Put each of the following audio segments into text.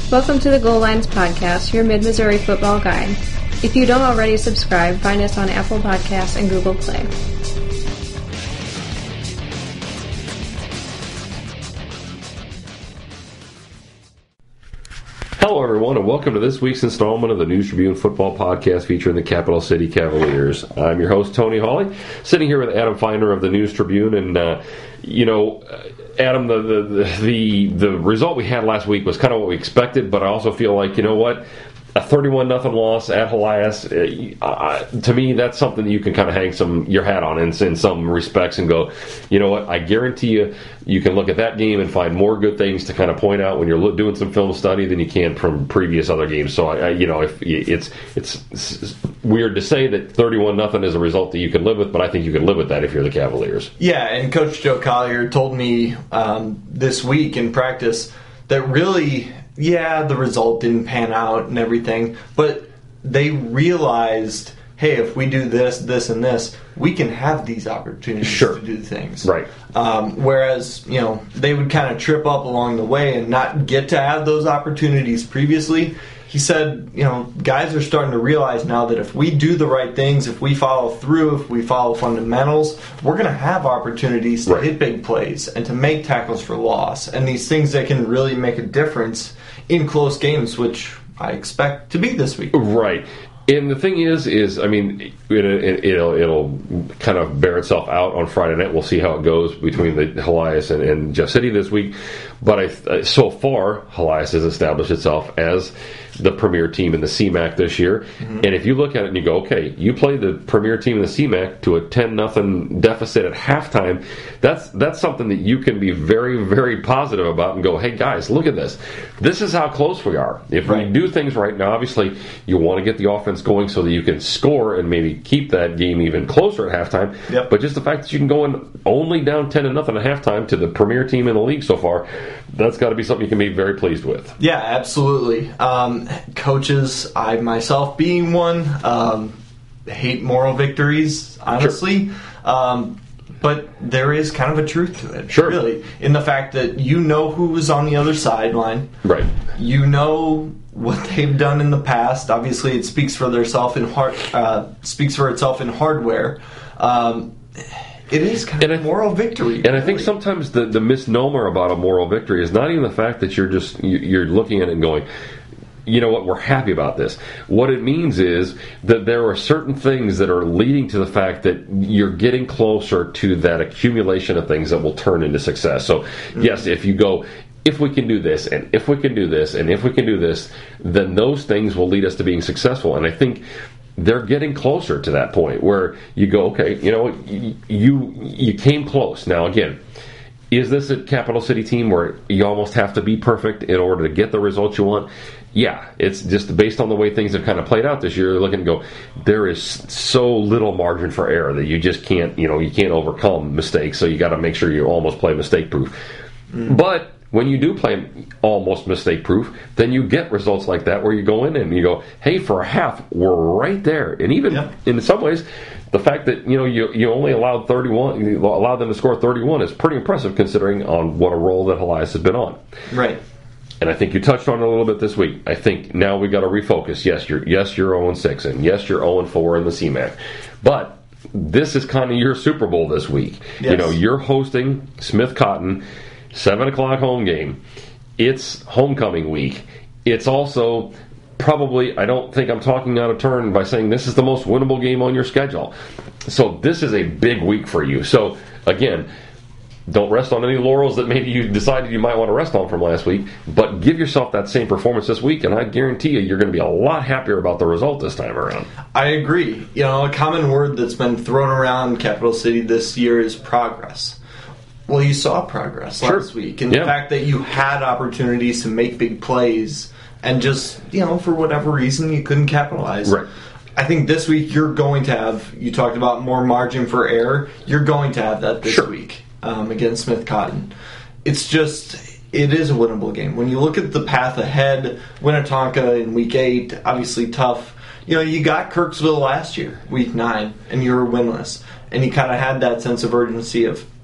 Welcome to the Goal Lines Podcast, your Mid-Missouri football guide. If you don't already subscribe, find us on Apple Podcasts and Google Play. Hello, everyone, and welcome to this week's installment of the News Tribune Football Podcast featuring the Capital City Cavaliers. I'm your host, Tony Hawley, sitting here with Adam Feiner of the News Tribune, and Adam, the result we had last week was kind of what we expected, but I also feel like, you know what, a 31-0 loss at Helias, to me, that's something that you can kind of hang your hat on in some respects and go, you know what, I guarantee you can look at that game and find more good things to kind of point out when you're doing some film study than you can from previous other games. So, if it's weird to say that 31-0 is a result that you can live with, but I think you can live with that if you're the Cavaliers. Yeah, and Coach Joe Collier told me this week in practice that really, the result didn't pan out and everything, but they realized, hey, if we do this, this, and this, we can have these opportunities to do things. Right. Whereas, they would kind of trip up along the way and not get to have those opportunities previously. He said, guys are starting to realize now that if we do the right things, if we follow through, if we follow fundamentals, we're going to have opportunities to hit big plays and to make tackles for loss and these things that can really make a difference in close games, which I expect to be this week. Right. And the thing is, I mean, it'll kind of bear itself out on Friday night. We'll see how it goes between the Helias and Jeff City this week. But so far, Helias has established itself as the premier team in the CMAC this year. Mm-hmm. And if you look at it and you go, okay, you play the premier team in the CMAC to a 10-0 deficit at halftime, that's something that you can be very, very positive about and go, hey, guys, look at this. This is how close we are. If we do things right now, obviously, you want to get the offense going so that you can score and maybe keep that game even closer at halftime. Yep. But just the fact that you can go in only down 10-0 at halftime to the premier team in the league so far, that's got to be something you can be very pleased with. Yeah, absolutely. Coaches, I myself being one, hate moral victories, honestly. Sure. But there is kind of a truth to it, really, in the fact that you know who was on the other sideline. Right. You know what they've done in the past. Obviously, it speaks for itself in hardware. It is kind of a moral victory. And I think sometimes the misnomer about a moral victory is not even the fact that you're looking at it and going, you know what, we're happy about this. What it means is that there are certain things that are leading to the fact that you're getting closer to that accumulation of things that will turn into success. So, yes, if you go, if we can do this, and if we can do this, and if we can do this, then those things will lead us to being successful. And I think they're getting closer to that point where you go, okay, you came close. Now, again, is this a Capital City team where you almost have to be perfect in order to get the results you want? Yeah, it's just based on the way things have kind of played out this year. You're looking to go, there is so little margin for error that you just can't, you can't overcome mistakes. So you got to make sure you almost play mistake proof. But when you do play almost mistake proof, then you get results like that where you go in and you go, hey, for a half, we're right there. And even in some ways, the fact that you only allowed them to score 31 is pretty impressive considering on what a roll that Helias has been on. Right. And I think you touched on it a little bit this week. I think now we got to refocus. Yes, you're 0-6, and yes, you're 0-4 in the CMAC. But this is kind of your Super Bowl this week. Yes. You're hosting Smith Cotton, 7 o'clock home game. It's homecoming week. It's also probably, I don't think I'm talking out of turn by saying this is the most winnable game on your schedule. So this is a big week for you. So again, don't rest on any laurels that maybe you decided you might want to rest on from last week, but give yourself that same performance this week, and I guarantee you're going to be a lot happier about the result this time around. I agree. A common word that's been thrown around Capital City this year is progress. Well, you saw progress last week, and the fact that you had opportunities to make big plays, and just, for whatever reason, you couldn't capitalize. Right. I think this week you're going to have, you talked about more margin for error, you're going to have that this week. Against Smith Cotton. It is a winnable game. When you look at the path ahead, Winnetonka in week 8, obviously tough. You got Kirksville last year, week 9, and you were winless. And you kind of had that sense of urgency of,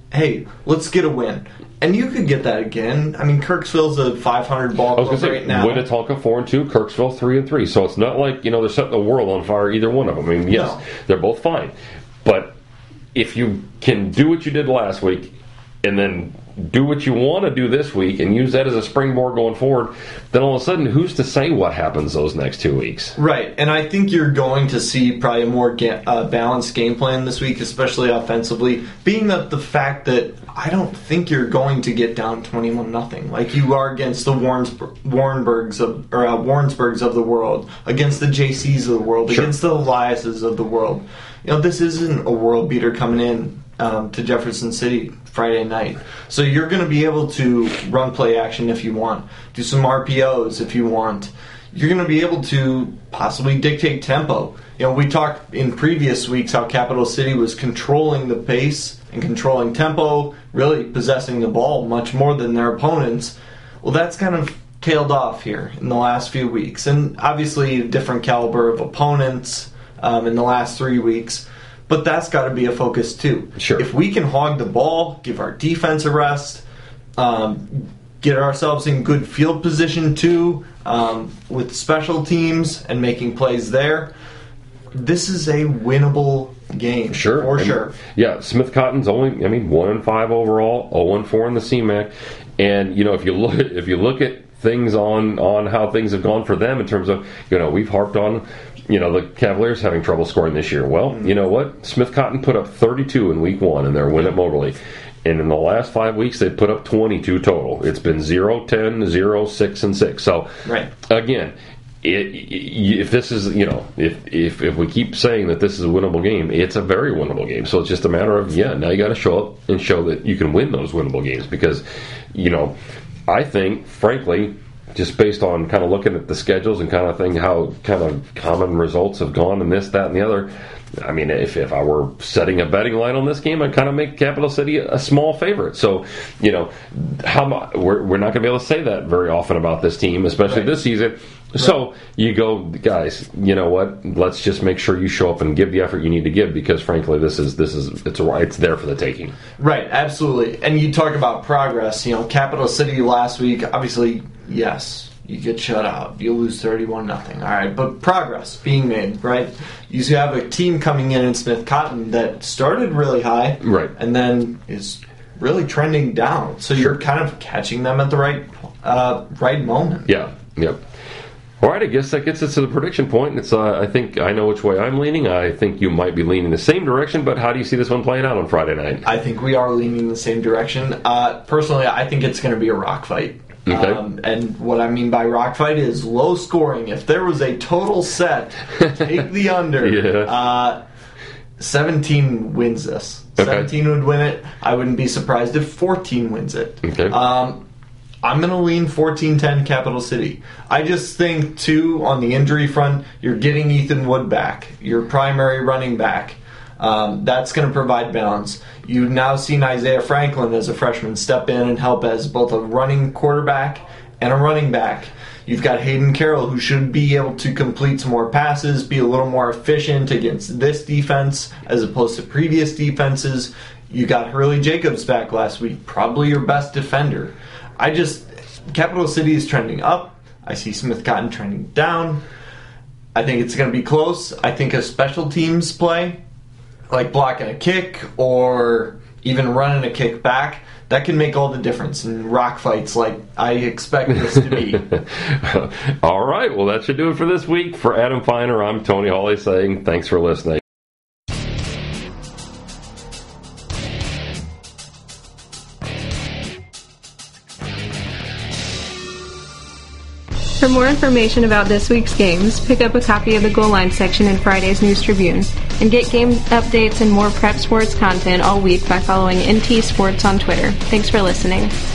hey, let's get a win. And you could get that again. I mean, Kirksville's a 500 ball club right now. Winnetonka 4-2, Kirksville 3-3. So it's not like, they're setting the world on fire, either one of them. I mean, yes, they're both fine. But if you can do what you did last week and then do what you want to do this week and use that as a springboard going forward, then all of a sudden, who's to say what happens those next 2 weeks? Right, and I think you're going to see probably a more balanced game plan this week, especially offensively, being the fact that I don't think you're going to get down 21-0 like you are against the Warrensburgs of the world, against the JCs of the world, against the Eliases of the world. This isn't a world beater coming in to Jefferson City Friday night. So you're going to be able to run play action if you want, do some RPOs if you want. You're going to be able to possibly dictate tempo. We talked in previous weeks how Capital City was controlling the pace and controlling tempo, really possessing the ball much more than their opponents. Well, that's kind of tailed off here in the last few weeks. And obviously a different caliber of opponents in the last 3 weeks. But that's got to be a focus too. Sure. If we can hog the ball, give our defense a rest, get ourselves in good field position too, with special teams and making plays there, this is a winnable game. Sure. Sure. Yeah, Smith Cotton's only 1-5 overall, 0-4 in the CMAC. And if you look at things on how things have gone for them in terms of, we've harped on the Cavaliers having trouble scoring this year. Well, you know what? Smith Cotton put up 32 in week 1 in their win at Moberly. And in the last 5 weeks, they put up 22 total. It's been 0-10, 0-6, and 6. So, again, if this is, if we keep saying that this is a winnable game, it's a very winnable game. So it's just a matter of, now you got to show up and show that you can win those winnable games. Because, I think, frankly, just based on kind of looking at the schedules and kind of thing, how kind of common results have gone and this, that, and the other. I mean, if I were setting a betting line on this game, I'd kind of make Capital City a small favorite. So, we're not going to be able to say that very often about this team, especially this season. So you go, guys, you know what? Let's just make sure you show up and give the effort you need to give, because frankly, it's there for the taking. Right, absolutely. And you talk about progress. Capital City last week, obviously, yes, you get shut out. You lose 31-0. All right, but progress being made, right? You have a team coming in Smith Cotton that started really high, right, and then is really trending down. So you're kind of catching them at the right moment. Yeah. Yep. All right, I guess that gets us to the prediction point. It's I think I know which way I'm leaning. I think you might be leaning the same direction, but how do you see this one playing out on Friday night? I think we are leaning the same direction. Personally, I think it's going to be a rock fight. Okay. And what I mean by rock fight is low scoring. If there was a total set, take the under. 17 wins this. Okay. 17 would win it. I wouldn't be surprised if 14 wins it. Okay. I'm going to lean 14-10 Capital City. I just think, too, on the injury front, you're getting Ethan Wood back, your primary running back. That's going to provide balance. You've now seen Isaiah Franklin as a freshman step in and help as both a running quarterback and a running back. You've got Hayden Carroll, who should be able to complete some more passes, be a little more efficient against this defense as opposed to previous defenses. You got Hurley Jacobs back last week, probably your best defender. Capital City is trending up. I see Smith Cotton trending down. I think it's going to be close. I think a special teams play, like blocking a kick or even running a kick back, that can make all the difference in rock fights like I expect this to be. All right, well, that should do it for this week. For Adam Feiner, I'm Tony Hawley saying thanks for listening. For more information about this week's games, pick up a copy of the Goal Line section in Friday's News Tribune, and get game updates and more prep sports content all week by following NT Sports on Twitter. Thanks for listening.